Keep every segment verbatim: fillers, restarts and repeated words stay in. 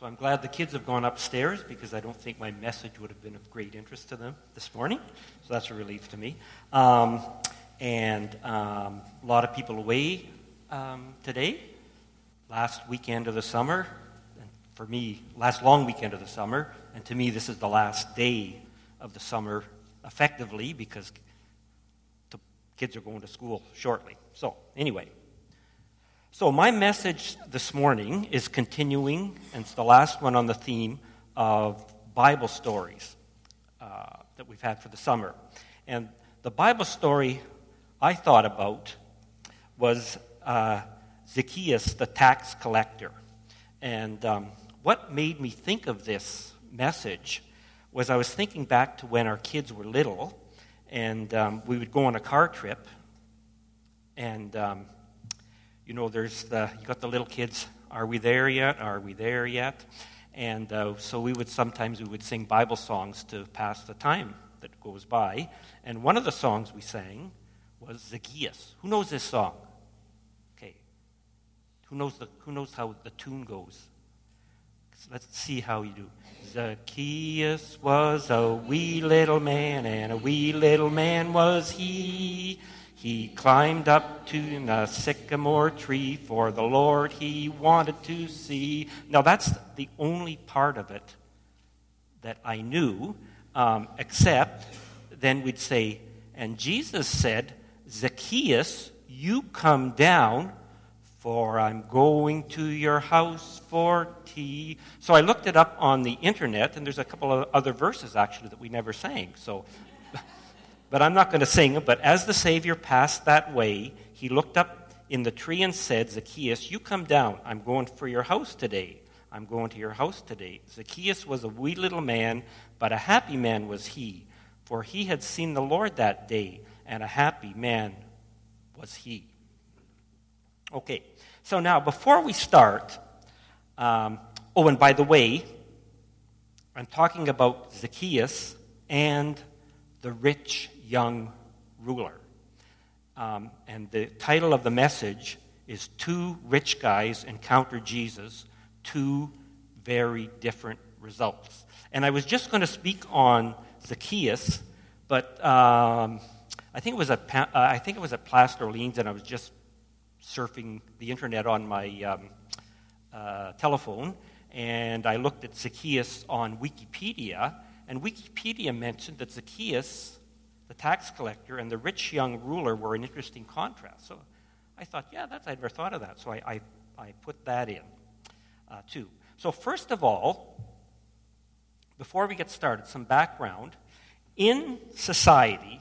So I'm glad the kids have gone upstairs because I don't think my message would have been of great interest to them this morning. So that's a relief to me. Um, and um, a lot of people away um, today. Last weekend of the summer. And for me, last long weekend of the summer. And to me, this is the last day of the summer effectively because the kids are going to school shortly. So anyway. So my message this morning is continuing, and it's the last one on the theme of Bible stories uh, that we've had for the summer. And the Bible story I thought about was uh, Zacchaeus, the tax collector. And um, what made me think of this message was I was thinking back to when our kids were little, and um, we would go on a car trip, and Um, You know, there's the, you got the little kids, are we there yet? Are we there yet? And uh, so we would, sometimes we would sing Bible songs to pass the time that goes by. And one of the songs we sang was Zacchaeus. Who knows this song? Okay. Who knows the, who knows how the tune goes? So let's see how you do. Zacchaeus was a wee little man, and a wee little man was he. He climbed up to a sycamore tree for the Lord he wanted to see. Now, that's the only part of it that I knew, um, except then we'd say, and Jesus said, Zacchaeus, you come down, for I'm going to your house for tea. So I looked it up on the internet, and there's a couple of other verses, actually, that we never sang. So... But I'm not going to sing it. But as the Savior passed that way, he looked up in the tree and said, Zacchaeus, you come down. I'm going for your house today. I'm going to your house today. Zacchaeus was a wee little man, but a happy man was he, for he had seen the Lord that day, and a happy man was he. Okay, so now before we start, um, oh, and by the way, I'm talking about Zacchaeus and the rich young ruler. Um, and the title of the message is Two Rich Guys Encounter Jesus, Two Very Different Results. And I was just going to speak on Zacchaeus, but um, I think it was at uh, I think it was at Plaster Orleans, and I was just surfing the internet on my um, uh, telephone, and I looked at Zacchaeus on Wikipedia. And Wikipedia mentioned that Zacchaeus, the tax collector, and the rich young ruler were an interesting contrast. So I thought, yeah, that's, I'd never thought of that. So I, I, I put that in, uh, too. So first of all, before we get started, some background. In society,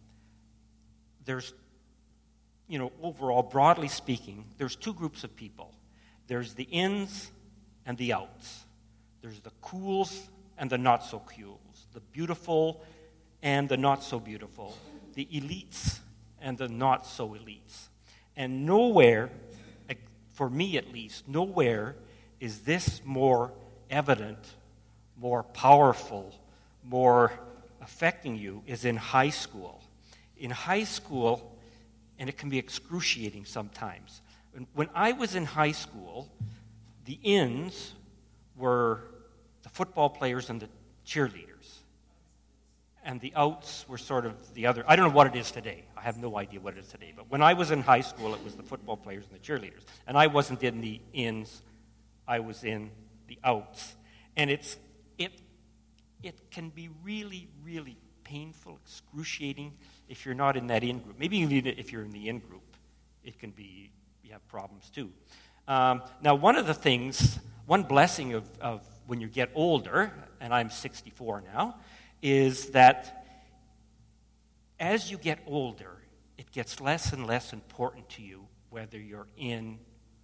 there's, you know, overall, broadly speaking, there's two groups of people. There's the ins and the outs. There's the cools and the not-so-cools, the beautiful and the not-so-beautiful, the elites and the not-so-elites. And nowhere, for me at least, nowhere is this more evident, more powerful, more affecting you is in high school. In high school, and it can be excruciating sometimes. When I was in high school, the ins were the football players and the cheerleaders. And the outs were sort of the other. I don't know what it is today. I have no idea what it is today. But when I was in high school, it was the football players and the cheerleaders. And I wasn't in the ins. I was in the outs. And it's it it can be really, really painful, excruciating if you're not in that in group. Maybe even if you're in the in group, it can be, you have problems too. Um, now, one of the things, one blessing of, of when you get older, and I'm sixty-four now, is that as you get older, it gets less and less important to you whether you're in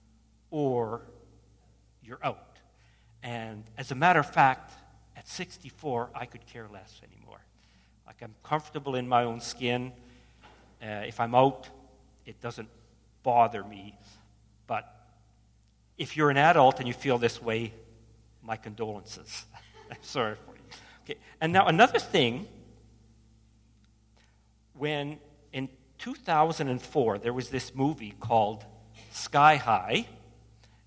or you're out. And as a matter of fact, at sixty-four, I could care less anymore. Like, I'm comfortable in my own skin. Uh, if I'm out, it doesn't bother me. But if you're an adult and you feel this way, my condolences. I'm sorry for you. Okay. And now another thing, when in two thousand four there was this movie called Sky High,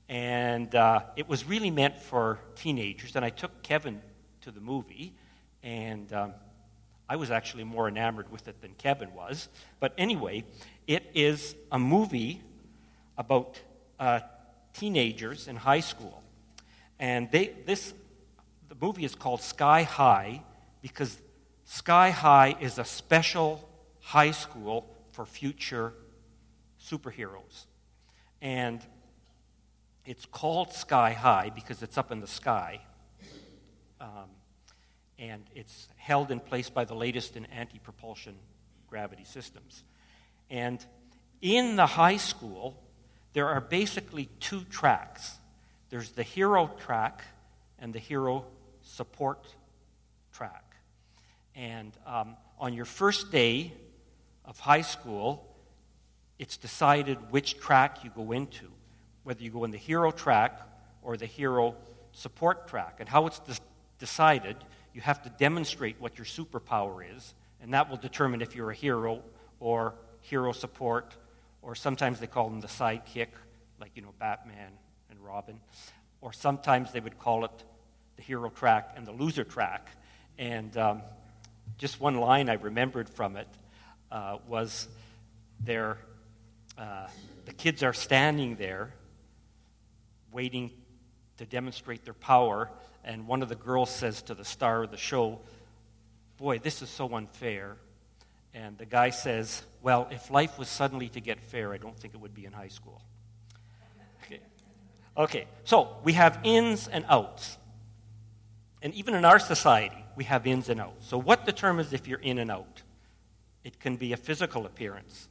And uh, it was really meant for teenagers. And I took Kevin to the movie, and um, I was actually more enamored with it than Kevin was. But anyway, it is a movie about uh, teenagers in high school. And they, this, the movie is called Sky High because Sky High is a special high school for future superheroes. And it's called Sky High because it's up in the sky. Um, and it's held in place by the latest in anti-propulsion gravity systems. And in the high school, there are basically two tracks. There's the hero track and the hero support track. And um, on your first day of high school, it's decided which track you go into, whether you go in the hero track or the hero support track. And how it's de- decided, you have to demonstrate what your superpower is, and that will determine if you're a hero or hero support, or sometimes they call them the sidekick, like, you know, Batman and Robin, or sometimes they would call it the hero track and the loser track. And um, just one line I remembered from it uh, was there, uh, the kids are standing there waiting to demonstrate their power, and one of the girls says to the star of the show, "Boy, this is so unfair." And the guy says, "Well, if life was suddenly to get fair, I don't think it would be in high school." Okay, okay. So we have ins and outs. And even in our society, we have ins and outs. So what determines if you're in and out? It can be a physical appearance.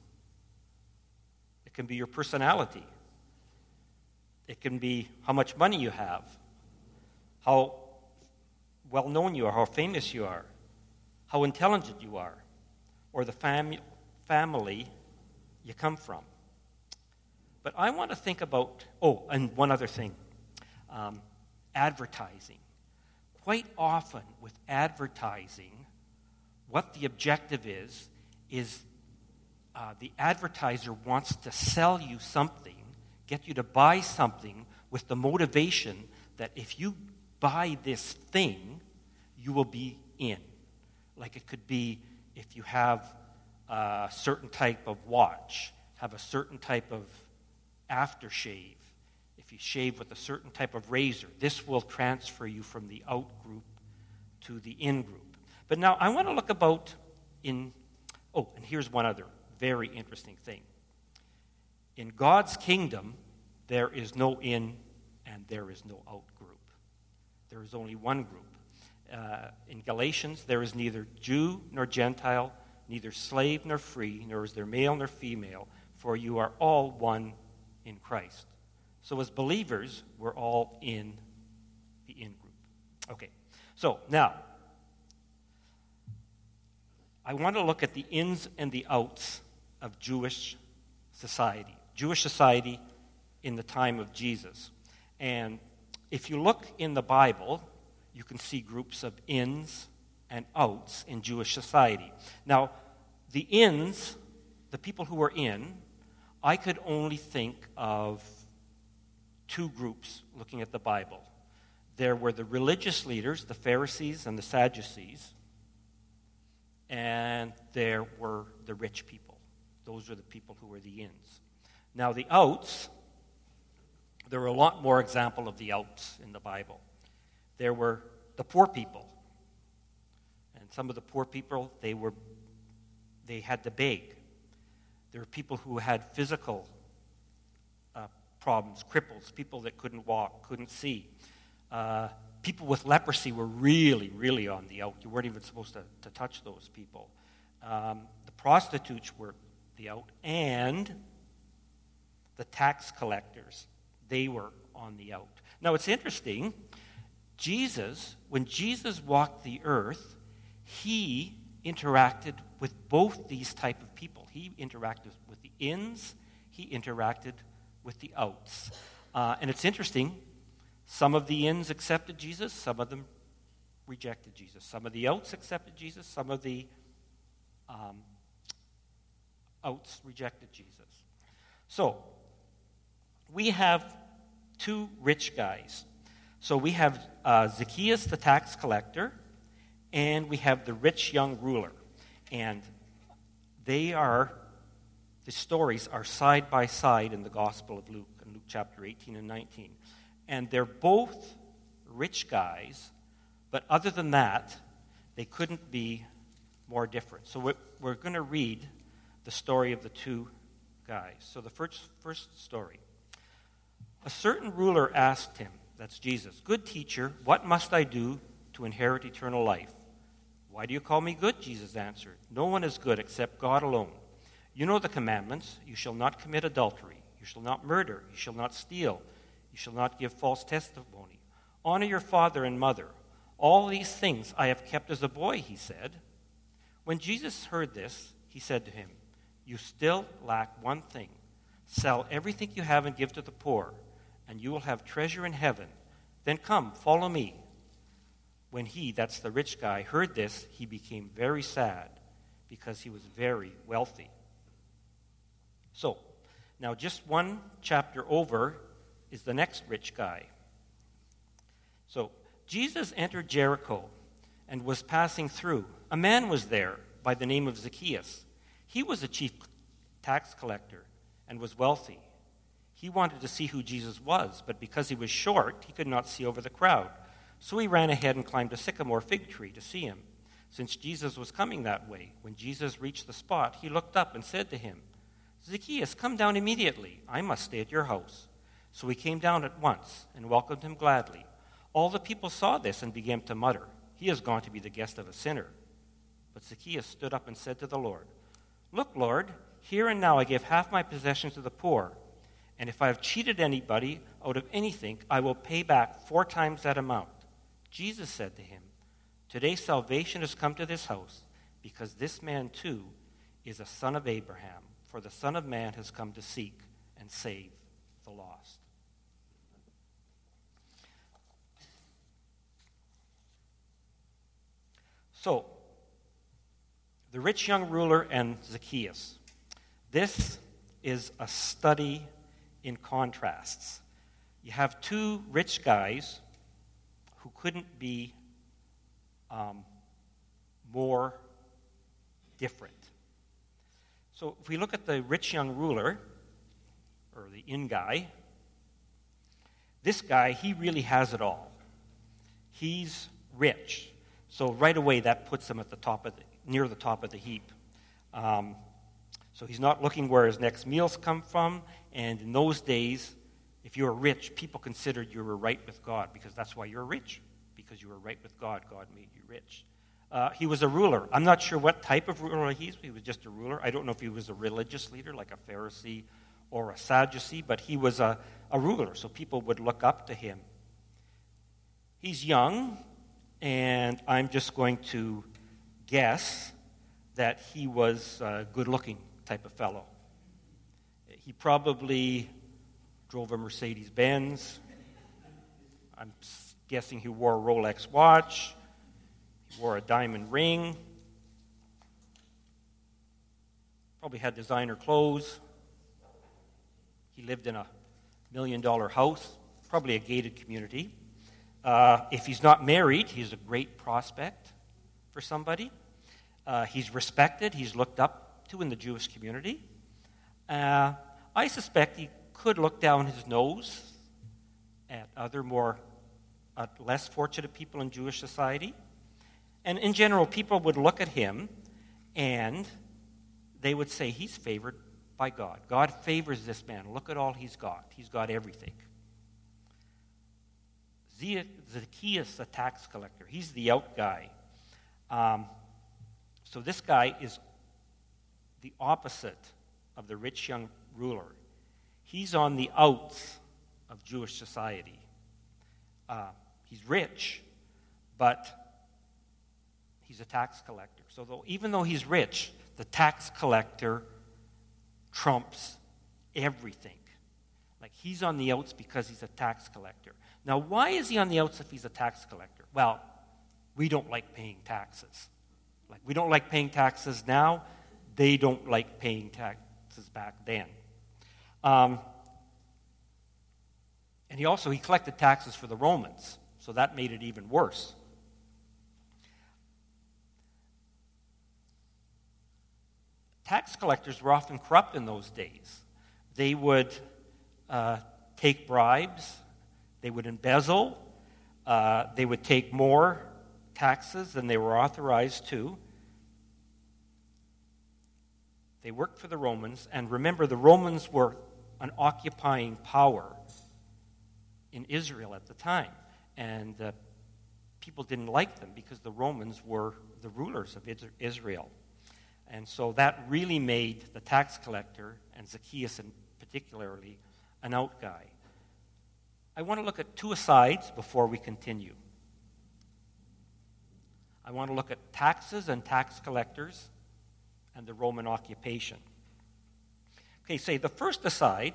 It can be your personality. It can be how much money you have, how well-known you are, how famous you are, how intelligent you are, or the fam- family you come from. But I want to think about, oh, and one other thing, um, advertising. Quite often with advertising, what the objective is, is uh, the advertiser wants to sell you something, get you to buy something with the motivation that if you buy this thing, you will be in. Like it could be if you have a certain type of watch, have a certain type of aftershave, if you shave with a certain type of razor, this will transfer you from the out group to the in group. But now I want to look about in, oh, and here's one other very interesting thing. In God's kingdom, there is no in and there is no out group. There is only one group. Uh, in Galatians, there is neither Jew nor Gentile, neither slave nor free, nor is there male nor female, for you are all one in Christ. So as believers, we're all in the in group. Okay, so now, I want to look at the ins and the outs of Jewish society. Jewish society in the time of Jesus. And if you look in the Bible, you can see groups of ins and outs in Jewish society. Now, the ins, the people who were in, I could only think of two groups looking at the Bible. There were the religious leaders, the Pharisees and the Sadducees, and there were the rich people. Those are the people who were the ins. Now, the outs, there are a lot more examples of the outs in the Bible. There were the poor people. And some of the poor people, they were they had to beg. There were people who had physical uh, problems, cripples, people that couldn't walk, couldn't see. Uh, people with leprosy were really, really on the out. You weren't even supposed to, to touch those people. Um, the prostitutes were the out, and the tax collectors, they were on the out. Now, it's interesting. Jesus, when Jesus walked the earth, he interacted with both these type of people. He interacted with the ins, he interacted with the outs. Uh, and it's interesting, some of the ins accepted Jesus, some of them rejected Jesus. Some of the outs accepted Jesus, some of the um, outs rejected Jesus. So, we have two rich guys. So we have uh, Zacchaeus the tax collector, and we have the rich young ruler. And they are, the stories are side by side in the Gospel of Luke, in Luke chapter eighteen and nineteen. And they're both rich guys, but other than that, they couldn't be more different. So we're, we're going to read the story of the two guys. So the first, first story. A certain ruler asked him, that's Jesus, "Good teacher, what must I do to inherit eternal life?" "Why do you call me good?" Jesus answered. "No one is good except God alone. You know the commandments. You shall not commit adultery. You shall not murder. You shall not steal. You shall not give false testimony. Honor your father and mother. All these things I have kept as a boy," he said. When Jesus heard this, he said to him, "You still lack one thing. Sell everything you have and give to the poor, and you will have treasure in heaven. Then come, follow me." When he, that's the rich guy, heard this, he became very sad because he was very wealthy. So, now just one chapter over is the next rich guy. So, Jesus entered Jericho and was passing through. A man was there by the name of Zacchaeus. He was a chief tax collector and was wealthy. He wanted to see who Jesus was, but because he was short, he could not see over the crowd. So he ran ahead and climbed a sycamore fig tree to see him, since Jesus was coming that way. When Jesus reached the spot, he looked up and said to him, "Zacchaeus, come down immediately. I must stay at your house." So he came down at once and welcomed him gladly. All the people saw this and began to mutter, "He has gone to be the guest of a sinner." But Zacchaeus stood up and said to the Lord, "Look, Lord, here and now I give half my possessions to the poor, and if I have cheated anybody out of anything, I will pay back four times that amount." Jesus said to him, "Today salvation has come to this house, because this man too is a son of Abraham, for the Son of Man has come to seek and save the lost." So, the rich young ruler and Zacchaeus. This is a study in contrasts. You have two rich guys who couldn't be um, more different. So if we look at the rich young ruler, or the in guy, this guy, he really has it all. He's rich. So right away, that puts him at the top of the, near the top of the heap. Um, so he's not looking where his next meals come from. And in those days, if you were rich, people considered you were right with God, because that's why you're rich, because you were right with God. God made you rich. Uh, he was a ruler. I'm not sure what type of ruler he was. He was just a ruler. I don't know if he was a religious leader, like a Pharisee or a Sadducee, but he was a, a ruler, so people would look up to him. He's young, and I'm just going to guess that he was a good-looking type of fellow. He probably drove a Mercedes-Benz. I'm guessing he wore a Rolex watch. He wore a diamond ring. Probably had designer clothes. He lived in a million-dollar house, probably a gated community. Uh, if he's not married, he's a great prospect for somebody. Uh, he's respected. He's looked up to in the Jewish community. Uh, I suspect he could look down his nose at other more uh, less fortunate people in Jewish society. And in general, people would look at him and they would say, he's favored by God. God favors this man. Look at all he's got. He's got everything. Zacchaeus, a tax collector, he's the out guy. Um, so this guy is the opposite of the rich young ruler. He's on the outs of Jewish society. Uh, he's rich, but he's a tax collector. So though, even though he's rich, the tax collector trumps everything. Like, he's on the outs because he's a tax collector. Now, why is he on the outs if he's a tax collector? Well, we don't like paying taxes. Like, we don't like paying taxes now. They don't like paying taxes back then. Um, And he also he collected taxes for the Romans, so that made it even worse. Tax collectors were often corrupt in those days. They would uh, take bribes, they would embezzle, uh, they would take more taxes than they were authorized to. They worked for the Romans, and remember, the Romans were an occupying power in Israel at the time, and uh, people didn't like them because the Romans were the rulers of Israel. And so that really made the tax collector, and Zacchaeus in particularly, an out guy. I want to look at two asides before we continue. I want to look at taxes and tax collectors and the Roman occupation. Okay, say the first aside,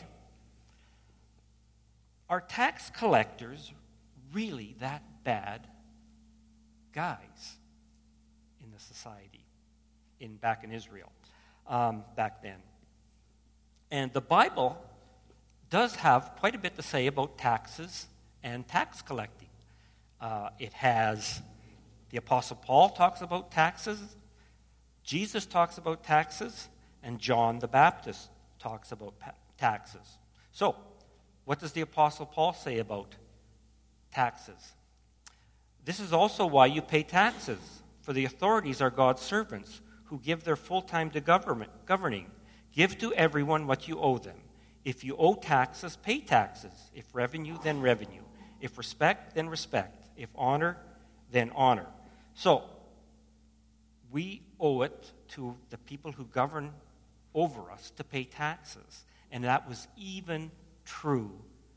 are tax collectors really that bad guys in the society? In back in Israel, um, back then. And the Bible does have quite a bit to say about taxes and tax collecting. Uh, it has, the Apostle Paul talks about taxes, Jesus talks about taxes, and John the Baptist talks about pa- taxes. So, what does the Apostle Paul say about taxes? This is also why you pay taxes, for the authorities are God's servants, who give their full time to government, governing. Give to everyone what you owe them. If you owe taxes, pay taxes. If revenue, then revenue. If respect, then respect. If honor, then honor. So, we owe it to the people who govern over us to pay taxes. And that was even true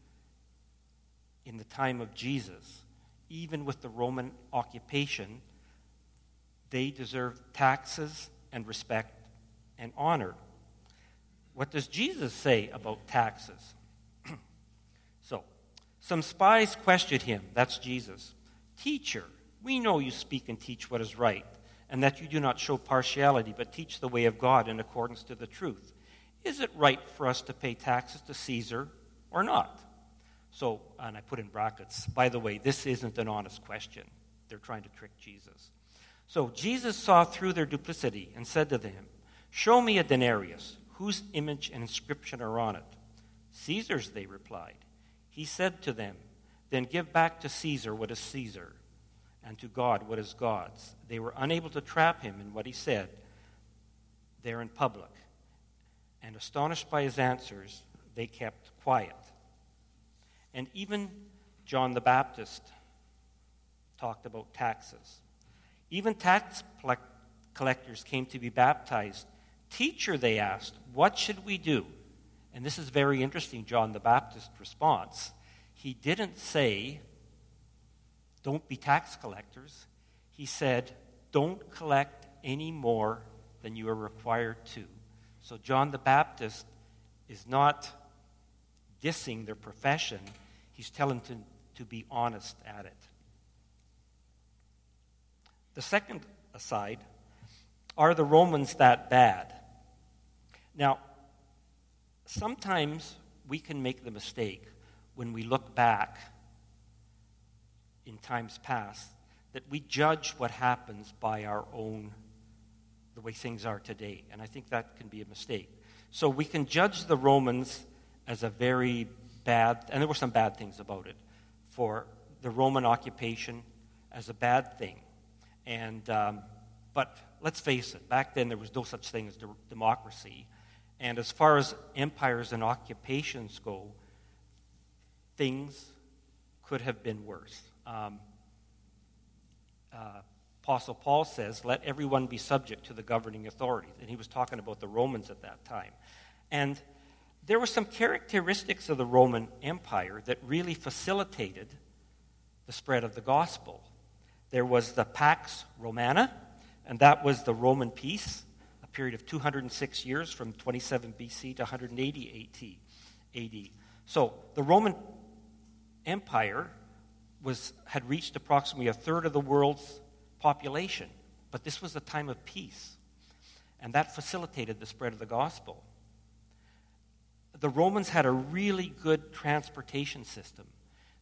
in the time of Jesus. Even with the Roman occupation, they deserve taxes and respect and honor. What does Jesus say about taxes? So, some spies questioned him, that's Jesus. Teacher, we know you speak and teach what is right, and that you do not show partiality, but teach the way of God in accordance to the truth. Is it right for us to pay taxes to Caesar or not? So, and I put in brackets, by the way, this isn't an honest question. They're trying to trick Jesus. So Jesus saw through their duplicity and said to them, show me a denarius, whose image and inscription are on it. Caesar's, they replied. He said to them, then give back to Caesar what is Caesar, and to God what is God's. They were unable to trap him in what he said there in public. And astonished by his answers, they kept quiet. And even John the Baptist talked about taxes. Even tax collectors came to be baptized. Teacher, they asked, what should we do? And this is very interesting, John the Baptist's response. He didn't say, don't be tax collectors. He said, don't collect any more than you are required to. So John the Baptist is not dissing their profession. He's telling them to, to be honest at it. The second aside, are the Romans that bad? Now, sometimes we can make the mistake when we look back in times past that we judge what happens by our own, the way things are today. And I think that can be a mistake. So we can judge the Romans as a very bad, and there were some bad things about it, for the Roman occupation as a bad thing. And um, but let's face it, back then there was no such thing as de- democracy. And as far as empires and occupations go, things could have been worse. Um, uh, Apostle Paul says, let everyone be subject to the governing authorities. And he was talking about the Romans at that time. And there were some characteristics of the Roman Empire that really facilitated the spread of the gospel. There was the Pax Romana, and that was the Roman peace, a period of two hundred six years from twenty-seven B C to one hundred eighty A D. So the Roman Empire was had reached approximately a third of the world's population, but this was a time of peace, and that facilitated the spread of the gospel. The Romans had a really good transportation system.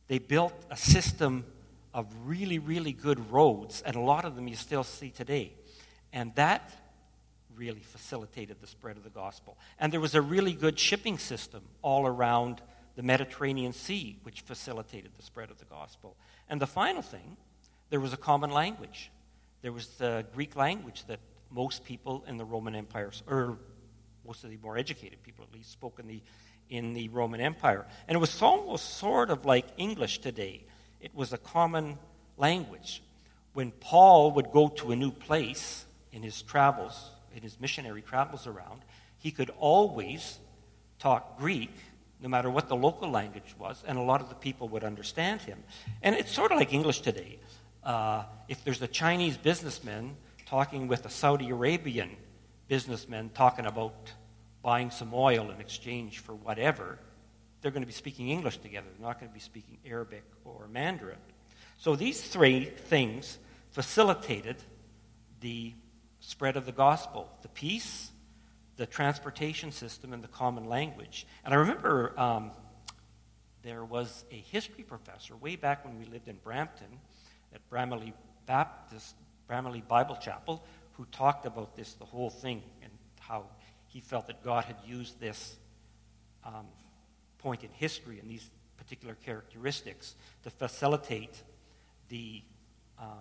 They built a system of really, really good roads, and a lot of them you still see today. And that really facilitated the spread of the gospel. And there was a really good shipping system all around the Mediterranean Sea, which facilitated the spread of the gospel. And the final thing, there was a common language. There was the Greek language that most people in the Roman Empire, or most of the more educated people at least, spoke in the, in the Roman Empire. And it was almost sort of like English today. It was a common language. When Paul would go to a new place in his travels, in his missionary travels around, he could always talk Greek, no matter what the local language was, and a lot of the people would understand him. And it's sort of like English today. Uh, if there's a Chinese businessman talking with a Saudi Arabian businessman talking about buying some oil in exchange for whatever, they're going to be speaking English together. They're not going to be speaking Arabic or Mandarin. So these three things facilitated the spread of the gospel: the peace, the transportation system, and the common language. And I remember um, there was a history professor way back when we lived in Brampton at Bramley Baptist, Bramley Bible Chapel, who talked about this, the whole thing, and how he felt that God had used this um, point in history and these particular characteristics to facilitate the um,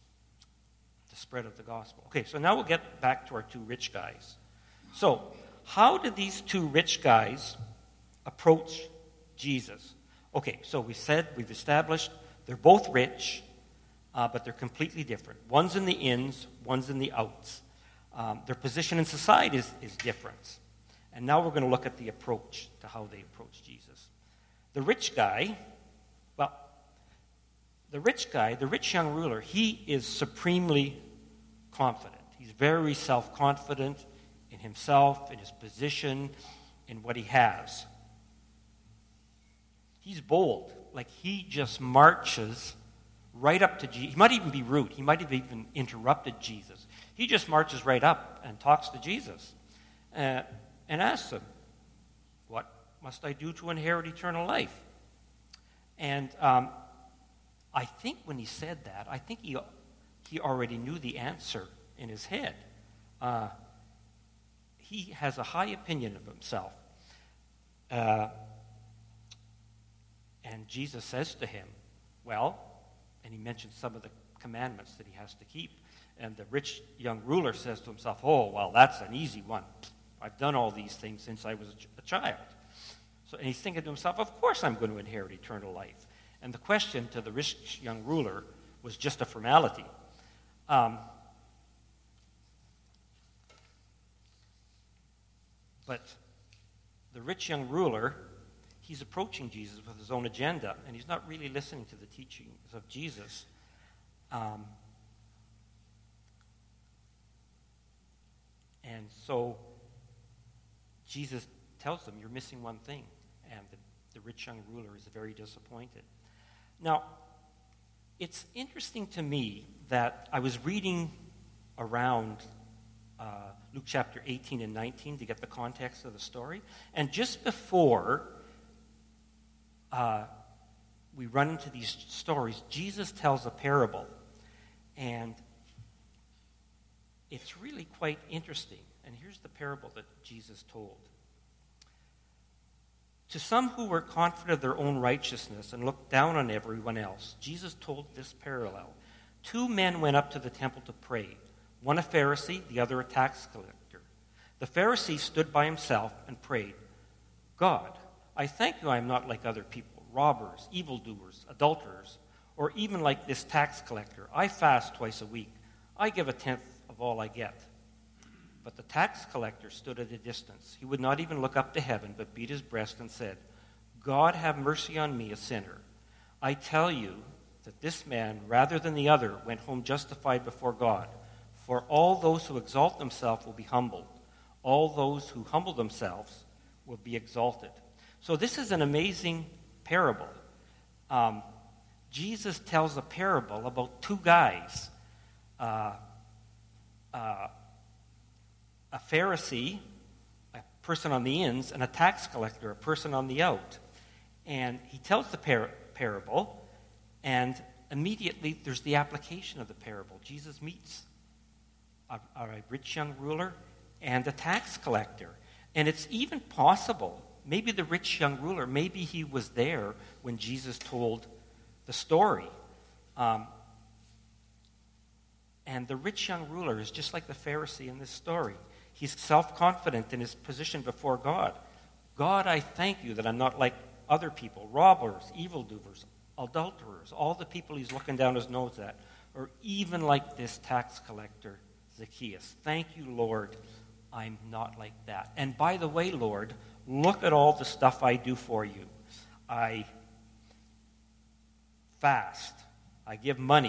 the spread of the gospel. Okay, so now we'll get back to our two rich guys. So, how did these two rich guys approach Jesus? Okay, so we said, we've established, they're both rich, uh, but they're completely different. One's in the ins, one's in the outs. Um, their position in society is, is different. And now we're going to look at the approach to how they approach Jesus. The rich guy, well, the rich guy, the rich young ruler, he is supremely confident. He's very self-confident in himself, in his position, in what he has. He's bold. Like, he just marches right up to Jesus. He might even be rude. He might have even interrupted Jesus. He just marches right up and talks to Jesus uh, and asks him, "What must I do to inherit eternal life?" And um, I think when he said that, I think he, he already knew the answer in his head. Uh, he has a high opinion of himself. Uh, and Jesus says to him, well, and he mentions some of the commandments that he has to keep. And the rich young ruler says to himself, oh, well, that's an easy one. I've done all these things since I was a, ch- a child. So, and he's thinking to himself, of course I'm going to inherit eternal life. And the question to the rich young ruler was just a formality. Um, but the rich young ruler, he's approaching Jesus with his own agenda, and he's not really listening to the teachings of Jesus. Um, and so Jesus tells him, you're missing one thing. And the, the rich young ruler is very disappointed. Now, it's interesting to me that I was reading around uh, Luke chapter eighteen and nineteen to get the context of the story. And just before uh, we run into these stories, Jesus tells a parable. And it's really quite interesting. And here's the parable that Jesus told. To some who were confident of their own righteousness and looked down on everyone else, Jesus told this parallel. Two men went up to the temple to pray, one a Pharisee, the other a tax collector. The Pharisee stood by himself and prayed, God, I thank you I am not like other people, robbers, evildoers, adulterers, or even like this tax collector. I fast twice a week. I give a tenth of all I get. But the tax collector stood at a distance. He would not even look up to heaven, but beat his breast and said, God, have mercy on me, a sinner. I tell you that this man, rather than the other, went home justified before God. For all those who exalt themselves will be humbled. All those who humble themselves will be exalted. So this is an amazing parable. Um, Jesus tells a parable about two guys. Uh, uh, A Pharisee, a person on the ins, and a tax collector, a person on the out. And he tells the par- parable, and immediately there's the application of the parable. Jesus meets a, a rich young ruler and a tax collector. And it's even possible, maybe the rich young ruler, maybe he was there when Jesus told the story. Um, and the rich young ruler is just like the Pharisee in this story. He's self-confident in his position before God. God, I thank you that I'm not like other people, robbers, evildoers, adulterers, all the people he's looking down his nose at, or even like this tax collector, Zacchaeus. Thank you, Lord, I'm not like that. And by the way, Lord, look at all the stuff I do for you. I fast. I give money.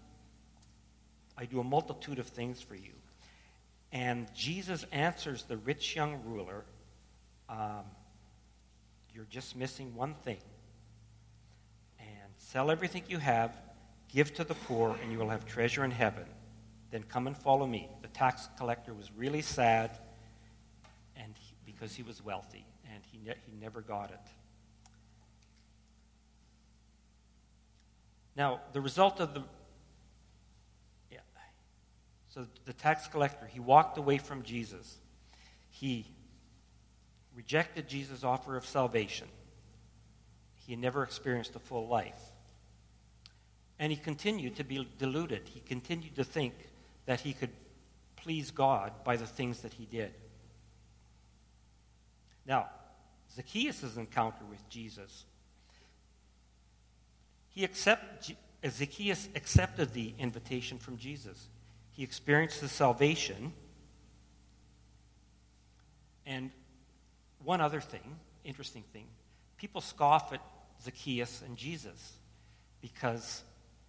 I do a multitude of things for you. And Jesus answers the rich young ruler, um, you're just missing one thing. And sell everything you have, give to the poor, and you will have treasure in heaven. Then come and follow me. The tax collector was really sad and he, because he was wealthy, and he, ne- he never got it. Now, the result of the... Yeah. So the tax collector, he walked away from Jesus. He rejected Jesus' offer of salvation. He never experienced a full life. And he continued to be deluded. He continued to think that he could please God by the things that he did. Now, Zacchaeus' encounter with Jesus, he accept, Zacchaeus accepted the invitation from Jesus. He experienced the salvation. And one other thing, interesting thing, people scoff at Zacchaeus and Jesus because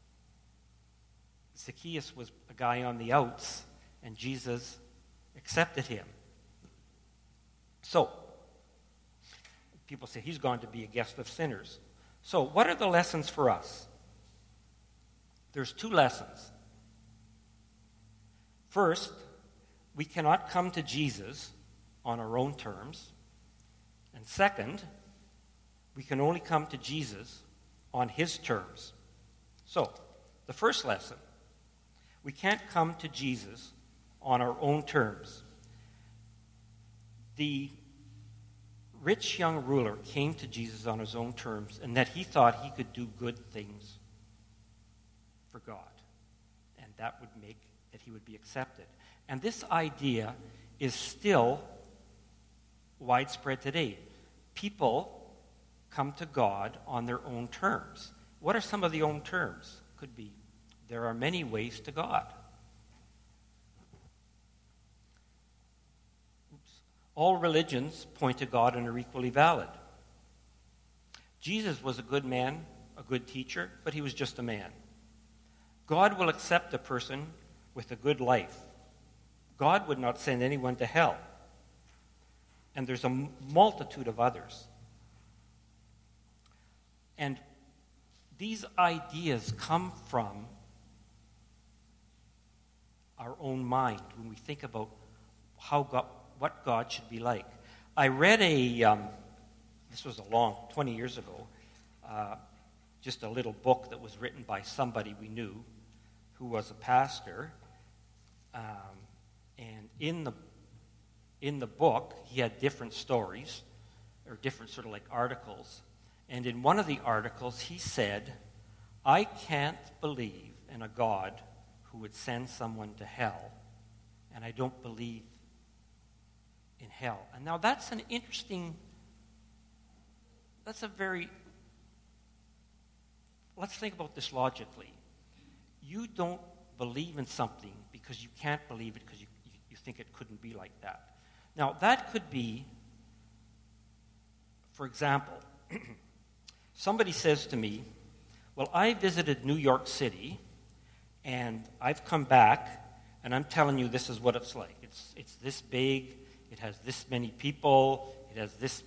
Zacchaeus was a guy on the outs, and Jesus accepted him. So, people say he's gone to be a guest of sinners. So, what are the lessons for us? There's two lessons. First, we cannot come to Jesus on our own terms. And second, we can only come to Jesus on his terms. So, the first lesson, we can't come to Jesus on our own terms. The rich young ruler came to Jesus on his own terms, and that he thought he could do good things for God, and that would make that he would be accepted. And this idea is still widespread today. People come to God on their own terms. What are some of the own terms? Could be, there are many ways to God. Oops. All religions point to God and are equally valid. Jesus was a good man, a good teacher, but he was just a man. God will accept a person with a good life. God would not send anyone to hell. And there's a multitude of others. And these ideas come from our own mind when we think about how God, what God should be like. I read a, um, this was a long, twenty years ago, uh, just a little book that was written by somebody we knew who was a pastor. Um, and in the in the book, he had different stories, or different sort of like articles. And in one of the articles, he said, I can't believe in a God who would send someone to hell, and I don't believe in hell. And now that's an interesting, that's a very, let's think about this logically. You don't believe in something because you can't believe it because you, you, you think it couldn't be like that. Now, that could be, for example, somebody says to me, well, I visited New York City, and I've come back, and I'm telling you this is what it's like. It's, it's this big, it has this many people, it has this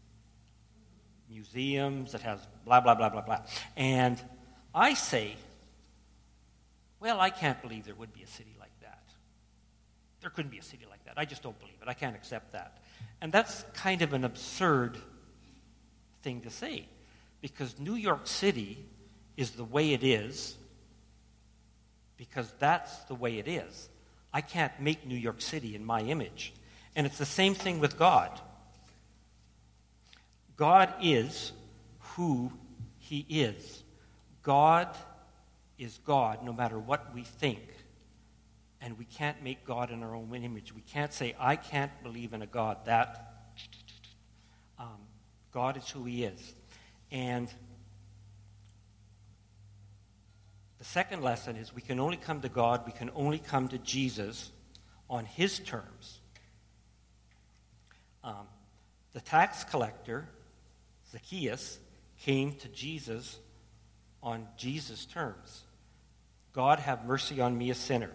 museums, it has blah, blah, blah, blah, blah. And I say, well, I can't believe there would be a city like that. There couldn't be a city like that. I just don't believe it. I can't accept that. And that's kind of an absurd thing to say. because New York City is the way it is because that's the way it is. I can't make New York City in my image. And it's the same thing with God. God is who he is. God is God no matter what we think. And we can't make God in our own image. We can't say, I can't believe in a God that. Um, God is who he is. And the second lesson is we can only come to God, we can only come to Jesus on his terms. Um, the tax collector, Zacchaeus, came to Jesus on Jesus' terms. God, have mercy on me, a sinner.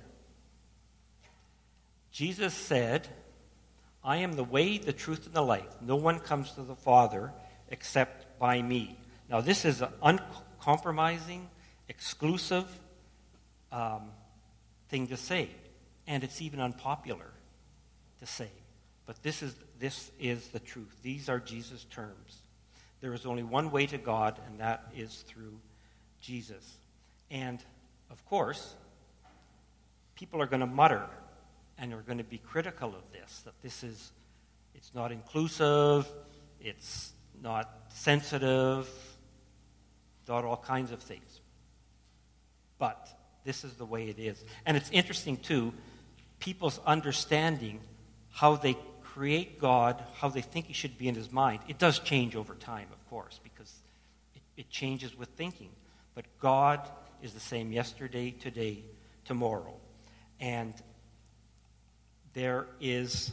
Jesus said, I am the way, the truth, and the life. No one comes to the Father except by me. Now, this is an uncompromising, exclusive um, thing to say. And it's even unpopular to say. But this is, this is the truth. These are Jesus' terms. There is only one way to God, and that is through Jesus. And, of course, people are going to mutter and are going to be critical of this, that this is, it's not inclusive, it's not sensitive, not all kinds of things. But this is the way it is. And it's interesting, too, people's understanding how they create God, how they think he should be in his mind. It does change over time, of course, because it, it changes with thinking. But God is the same yesterday, today, tomorrow. And there is,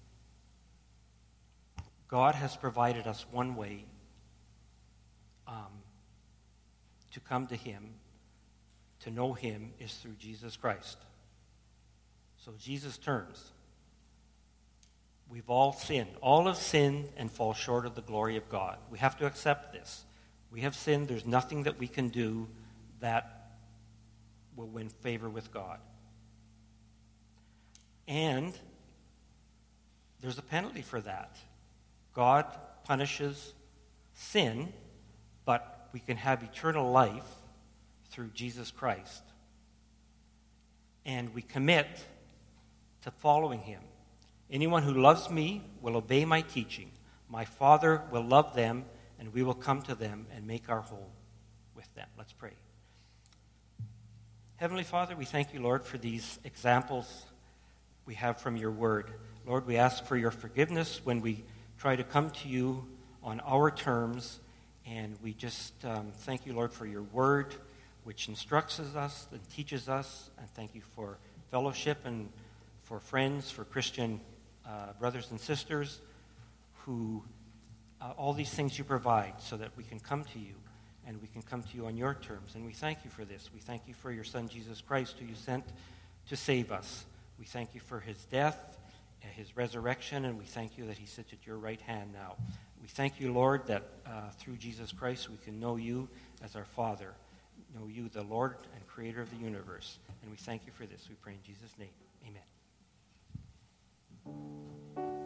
God has provided us one way um, to come to him, to know him, is through Jesus Christ. So Jesus' terms. We've all sinned. All have sinned and fall short of the glory of God. We have to accept this. We have sinned. There's nothing that we can do that will win favor with God. And there's a penalty for that. God punishes sin, but we can have eternal life through Jesus Christ. And we commit to following him. Anyone who loves me will obey my teaching. My Father will love them, and we will come to them and make our home with them. Let's pray. Heavenly Father, we thank you, Lord, for these examples we have from your word. Lord, we ask for your forgiveness when we try to come to you on our terms, and we just um, thank you, Lord, for your word, which instructs us and teaches us, and thank you for fellowship and for friends, for Christian uh, brothers and sisters, who uh, all these things you provide so that we can come to you, and we can come to you on your terms. And we thank you for this. We thank you for your Son, Jesus Christ, who you sent to save us. We thank you for his death, his resurrection, and we thank you that he sits at your right hand now. We thank you, Lord, that uh, through Jesus Christ we can know you as our Father, know you, the Lord and Creator of the universe. And we thank you for this. We pray in Jesus' name. Amen.